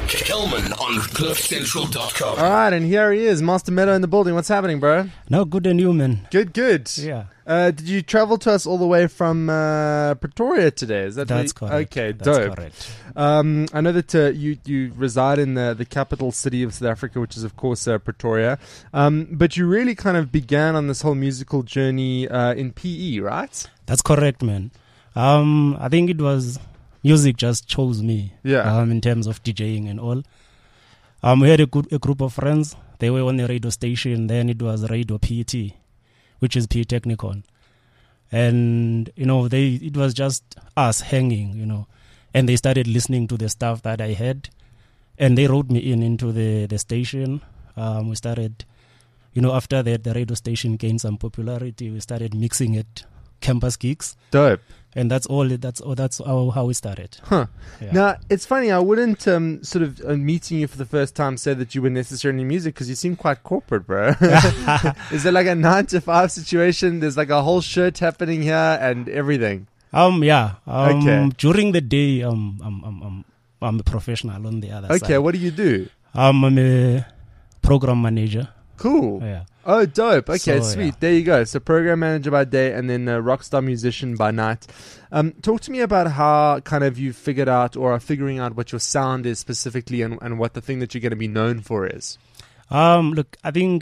Kelman on CliffCentral.com. All right, and here he is, Master Meadow in the building. What's happening, bro? No, good and you, man. Good. Yeah. Did you travel to us all the way from Pretoria today? Is That's correct. Okay, That's dope. correct. I know that you reside in the capital city of South Africa, which is, of course, Pretoria. But you really kind of began on this whole musical journey in PE, right? That's correct, man. I think it was music just chose me. Yeah. In terms of DJing and all. We had a group of friends. They were on the radio station. Then it was Radio PET, which is PE Technicon. And, it was just us hanging, and they started listening to the stuff that I had. And they wrote me into the station. We started, after that, the radio station gained some popularity. We started mixing it, campus gigs. Dope. And that's all. That's how we started. Huh. Yeah. Now, it's funny. I wouldn't meeting you for the first time say that you were necessarily music because you seem quite corporate, bro. Is it like a 9-to-5 situation? There's like a whole shirt happening here and everything. Yeah. Okay. During the day, I'm a professional on the other side. Okay, what do you do? I'm a program manager. Cool. Yeah. Oh, dope. Okay, So, sweet. yeah. There you go. So program manager by day and then a rock star musician by night. Talk to me about how kind of you figured out or are figuring out what your sound is specifically and what the thing that you're going to be known for is. Look, I think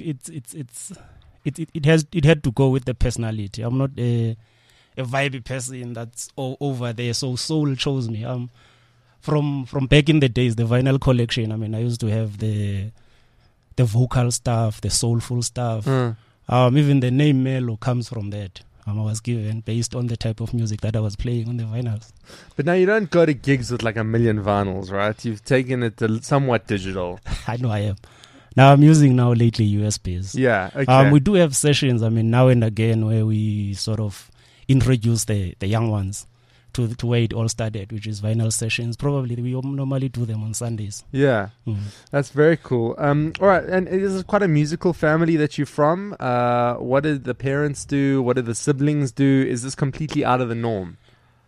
it had to go with the personality. I'm not a vibey person that's over there. So soul chose me. From back in the days, the vinyl collection. I mean, I used to have the vocal stuff, the soulful stuff. Even the name Melo comes from that. I was given based on the type of music that I was playing on the vinyls. But now you don't go to gigs with like a million vinyls, right? You've taken it to somewhat digital. I know I am. Now I'm using lately USBs. Yeah, okay. We do have sessions, now and again, where we sort of introduce the young ones to where it all started, which is vinyl sessions. Probably we normally do them on Sundays. Yeah, That's very cool. All right, and it is quite a musical family that you're from. What did the parents do? What did the siblings do? Is this completely out of the norm?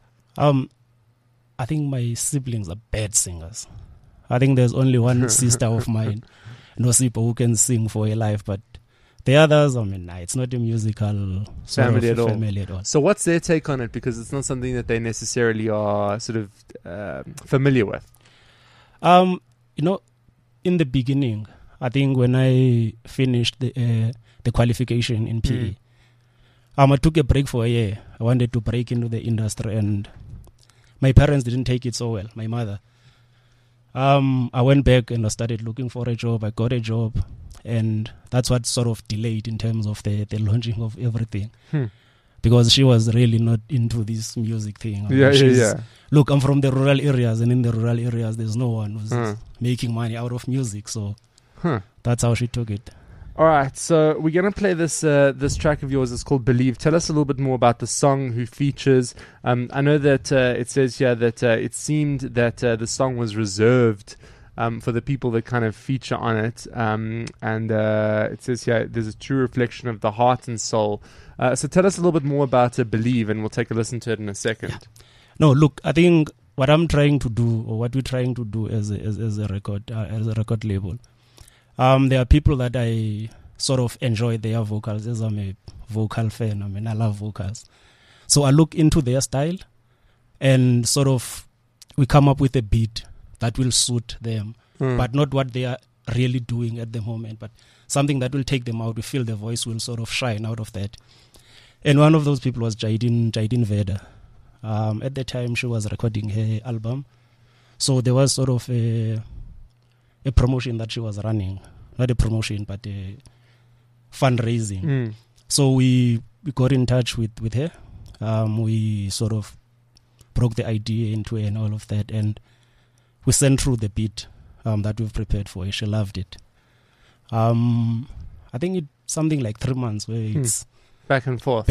I think my siblings are bad singers. I think there's only one sister of mine, Nosipo, who can sing for her life, but the others, it's not a musical family at all. So what's their take on it? Because it's not something that they necessarily are sort of familiar with. In the beginning, I think when I finished the qualification in PE, I took a break for a year. I wanted to break into the industry, and my parents didn't take it so well. My mother. I went back and I started looking for a job. I got a job. And that's what sort of delayed in terms of the launching of everything. Because she was really not into this music thing. Yeah. Look, I'm from the rural areas, and in the rural areas, there's no one who's making money out of music. So that's how she took it. All right, so we're going to play this track of yours. It's called Believe. Tell us a little bit more about the song, who features. I know that it says here that it seemed that the song was reserved for the people that kind of feature on it. And it says here, there's a true reflection of the heart and soul. So tell us a little bit more about Believe, and we'll take a listen to it in a second. Yeah. No, look, I think what I'm trying to do, or what we're trying to do as a record label, there are people that I sort of enjoy their vocals, as I'm a vocal fan. I love vocals. So I look into their style, and sort of we come up with a beat that will suit them, but not what they are really doing at the moment, but something that will take them out. We feel the voice will sort of shine out of that. And one of those people was Jaidin Veda. At the time, she was recording her album. So there was sort of a promotion that she was running. Not a promotion, but a fundraising. So we got in touch with her. We sort of broke the idea into her and all of that, and we sent through the beat that we've prepared for her. She loved it. I think it's something like 3 months where it's back and forth.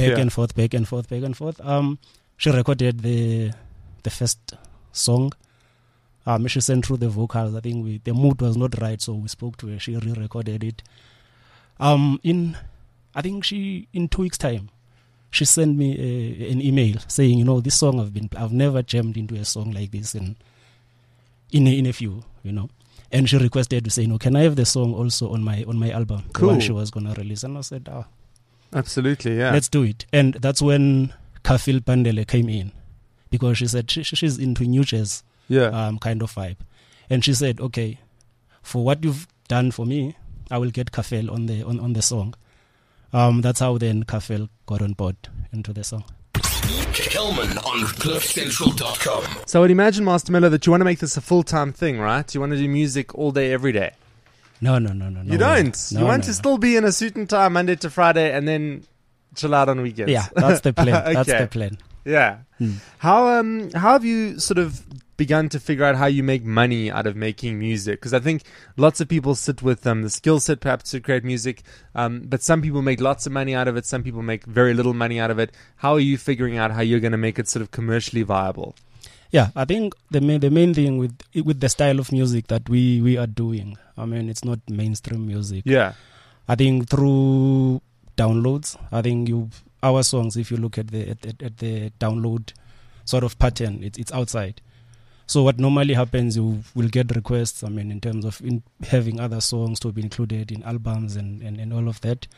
She recorded the first song. She sent through the vocals. I think the mood was not right, so we spoke to her. She re-recorded it. In 2 weeks' time, she sent me an email saying, this song I've never jammed into a song like this, and in a few, you know. And she requested to say, no, can I have the song also on my album, the Cool. one she was gonna release? And I said, Absolutely, yeah. let's do it. And that's when Kafil Pandele came in, because she said she's into new jazz yeah. kind of vibe. And she said, okay, for what you've done for me, I will get Kafel on the song. That's how then Kafel got on board into the song. Kelman on CliffCentral.com. So I would imagine, Master Miller, that you want to make this a full-time thing, right? You want to do music all day, every day. No. You don't. No, you want no, to no. still be in a suit and tie Monday to Friday and then chill out on weekends. Yeah, that's the plan. Okay. That's the plan. Yeah. How have you sort of begun to figure out how you make money out of making music? Because I think lots of people sit with the skill set perhaps to create music, but some people make lots of money out of it. Some people make very little money out of it. How are you figuring out how you're going to make it sort of commercially viable? Yeah, I think the main thing with the style of music that we are doing, I mean, it's not mainstream music. Yeah. I think through downloads, I think our songs, if you look at the download sort of pattern, it's outside. So what normally happens, you will get requests, I mean, in terms of having other songs to be included in albums and all of that.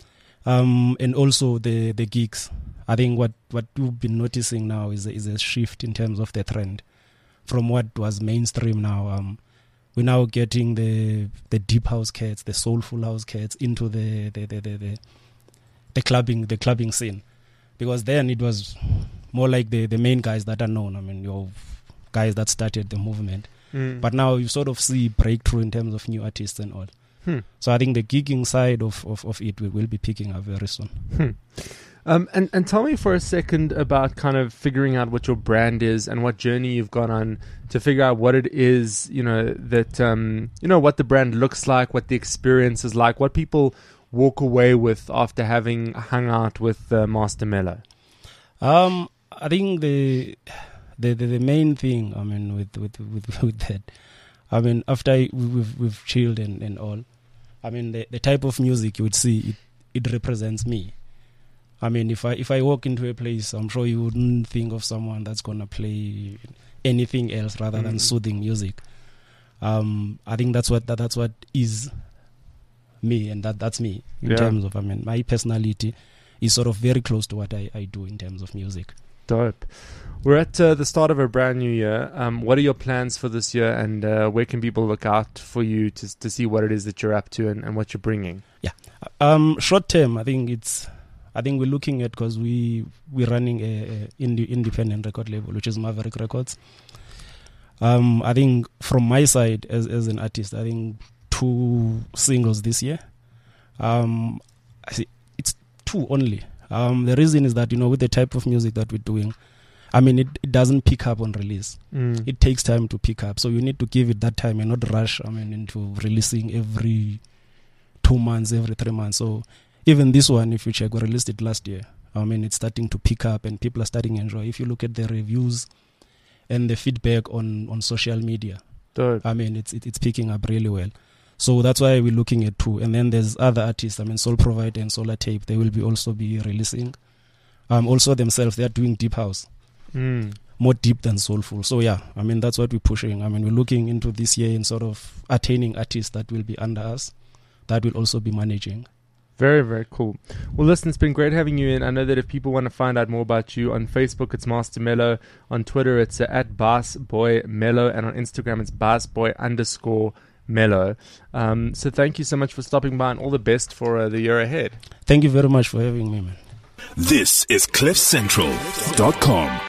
And also the gigs. I think what we've been noticing now is a shift in terms of the trend from what was mainstream now. We're now getting the deep house cats, the soulful house cats into the clubbing scene, because then it was more like the main guys that are known. I mean, your guys that started the movement. But now you sort of see breakthrough in terms of new artists and all. So I think the gigging side of it will be picking up very soon. And tell me for a second about kind of figuring out what your brand is and what journey you've gone on to figure out what it is, that, what the brand looks like, what the experience is like, what people walk away with after having hung out with Master Mello. I think the main thing, I mean, with that, I mean, after we've chilled and all, I mean, the type of music you would see, it represents me. I mean, if I walk into a place, I'm sure you wouldn't think of someone that's gonna play anything else rather than soothing music. I think that's what is me, and that's me in terms of, I mean, my personality is sort of very close to what I do in terms of music. Dope. We're at the start of a brand new year. What are your plans for this year, and where can people look out for you to see what it is that you're up to and what you're bringing? Yeah. Short term, I think we're looking at, because we're running a independent record label, which is Maverick Records. I think from my side as an artist, I think 2 singles this year. I see it's 2 only. The reason is that, with the type of music that we're doing, I mean, it doesn't pick up on release. It takes time to pick up. So you need to give it that time and not rush, I mean, into releasing every 2 months, every 3 months. So even this one, if you check, we released it last year. I mean, it's starting to pick up and people are starting to enjoy. If you look at the reviews and the feedback on social media, Dope. I mean, it's picking up really well. So that's why we're looking at 2. And then there's other artists, I mean, Soul Provider and Solar Tape, they will also be releasing. Also themselves, they're doing deep house. More deep than soulful. So yeah, I mean, that's what we're pushing. I mean, we're looking into this year and sort of attaining artists that will be under us, that will also be managing. Very, very cool. Well, listen, it's been great having you in. I know that if people want to find out more about you, on Facebook it's Master Mello, on Twitter it's at BassBoyMello, and on Instagram it's BassBoy_Mello. So thank you so much for stopping by, and all the best for the year ahead. Thank you very much for having me, man. This is CliffCentral.com.